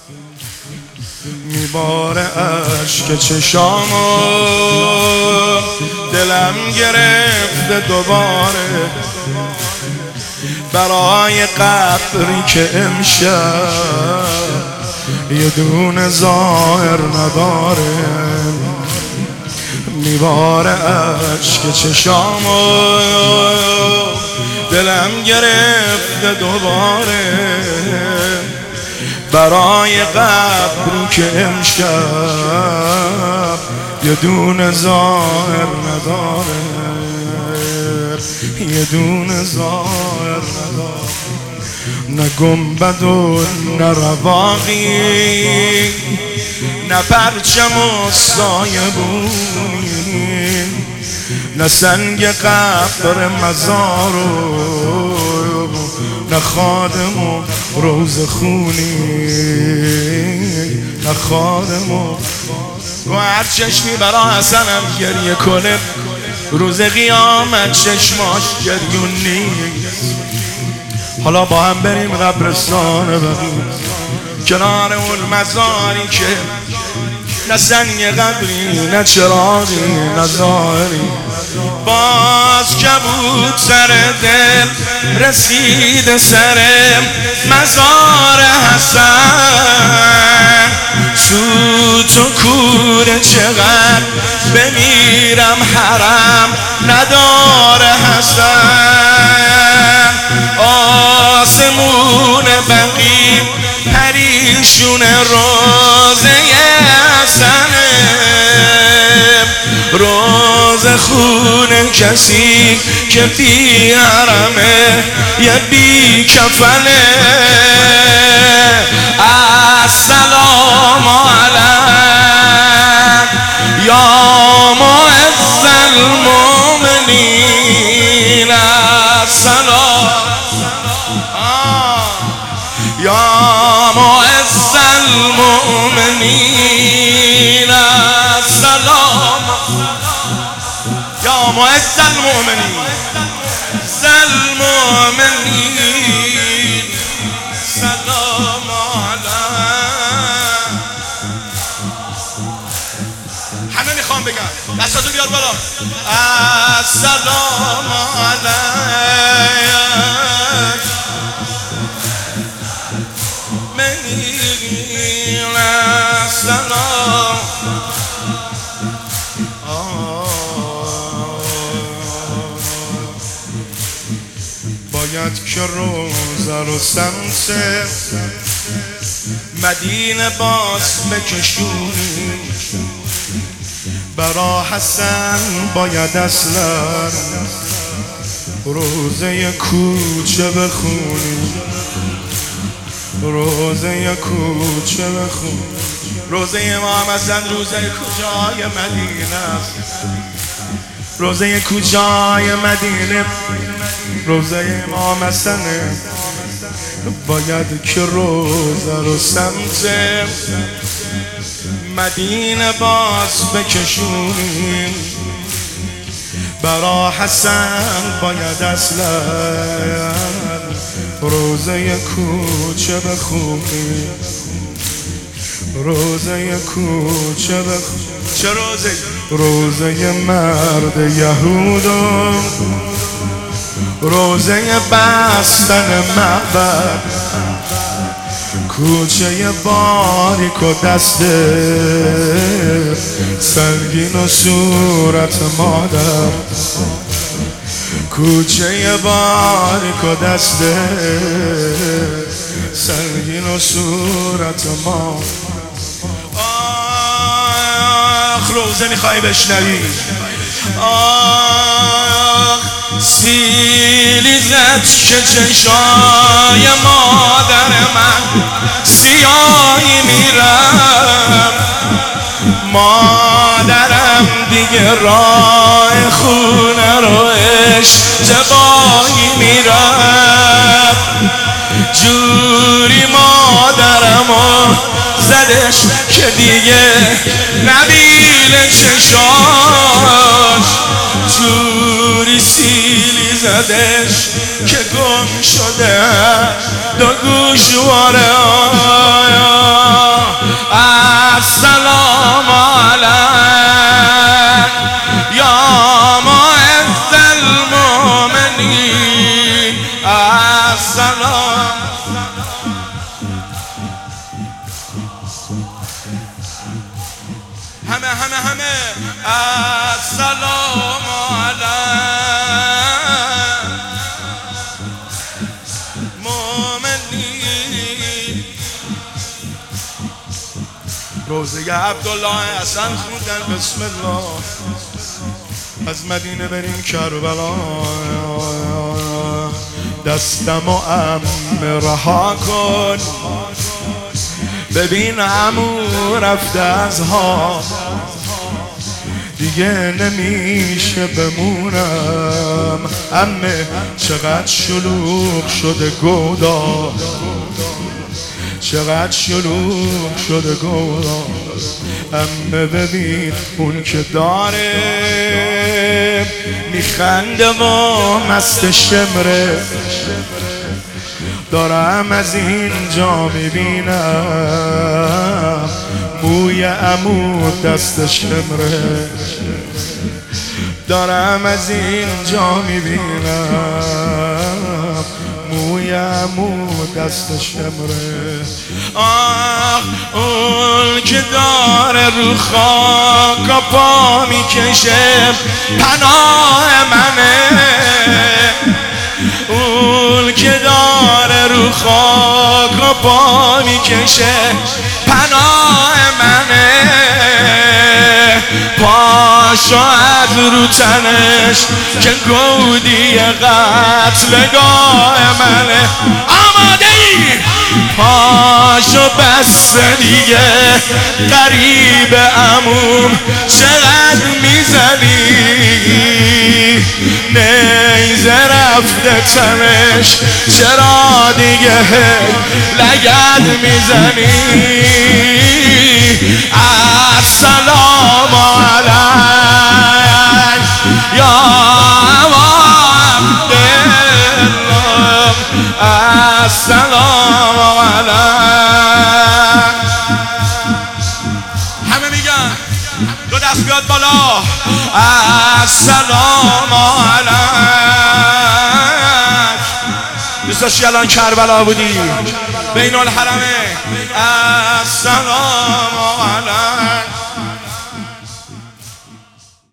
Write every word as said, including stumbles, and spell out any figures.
میباره اشک چشامو، دلم گرفته دوباره برای قبری که امشب یه دونه ظاهر نداره. میباره اشک چشامو، دلم گرفته دوباره برای قبری که امشب یه دونه ظاهر نداره، یه دونه ظاهر نداره. نه گنبد و نه رواقی، نه پرچم و سایبونی، نه سنگ قبر مزار و نه خادم و روز خونی، نه خادم و و هر چشمی برا حسنم گریه کنه روز قیامت چشماش گریون نیست. حالا با هم بریم قبرستان بقیع، کنار اون مزاری که نه سنگ قبری نه چراغی نه ظاهری. باز کبود سر دل رسید سر مزار حسن، سوت و کوره چقدر بمیرم حرم نداره حسن. آسمون بقیع پریشون روزه حسنه، روز خون کسی که بی حرمه یه بی کفنه. السلام علیک یا معز المؤمنین، السلام یا معز المؤمنین، السلام یا معز المؤمنین، المؤمنین سلام علیک. همه میخوام بگم دستاتو بیار بالا. السلام علیک منی السلام. باید که روزه رو سمت مدینه باز بکشونیم، برا حسن باید اصلا روزه کوچه بخونیم، روزه کوچه بخونیم. روزه امام حسن روزه کجای مدینه است؟ روزه کجای مدینه؟ روزه امام حسنه. باید که روزه رو سمت مدینه باز بکشونیم، برا حسن باید اصلا روزه کوچه بخونیم، روزه کوچه بخونیم. چه روزه؟ روزه مرد یهودو، روزه بستن معبد، کوچه باریک و دست سنگین و صورت مادر، کوچه باریک و دست سنگین و صورت مادر. آخ روزه میخوای بشنوی؟ آخ سیلی زد که چشای مادر من سیاهی میرم، مادرم دیگه راه خونه رو اشتباهی میرم، جوری مادرمو زدش که دیگه نبیل چشاش، جوری سیلی زدش که گم شده دو گوشواره. همه همه همه السلام علیک مومنین. روزه عبدالله حسن خوندن بسم الله از مدینه بریم کربلا. دستم و ام رها کن ببین عمو رفته از ها دیگه نمیشه بمونم. عمه چقدر شلوغ شده گودا چقدر شلوغ شده گودا. عمه ببین اون که داره میخنده و مست شمره. دارم از اینجا میبینم موی عمو دست شمره. دارم از اینجا میبینم موی عمو دست شمره. آه اون که داره رو خاک پا میکشه پناه منه. اون که داره رو خاک پا میکشه پناه منه. پاشو از رو تنش که گودی قتلگاه منه. آماده ای؟ پاشو بس دیگه قریب عموم چقدر میزنی. نیزه رفته تنش چرا دیگه لگد میزنی. السلام علیک یا ابا عبدالله السلام علیک. همه میگن دو دست بیاد بالا السلام علیک. دوست داشتی الان کربلا بودی بین الحرمین السلام علیک.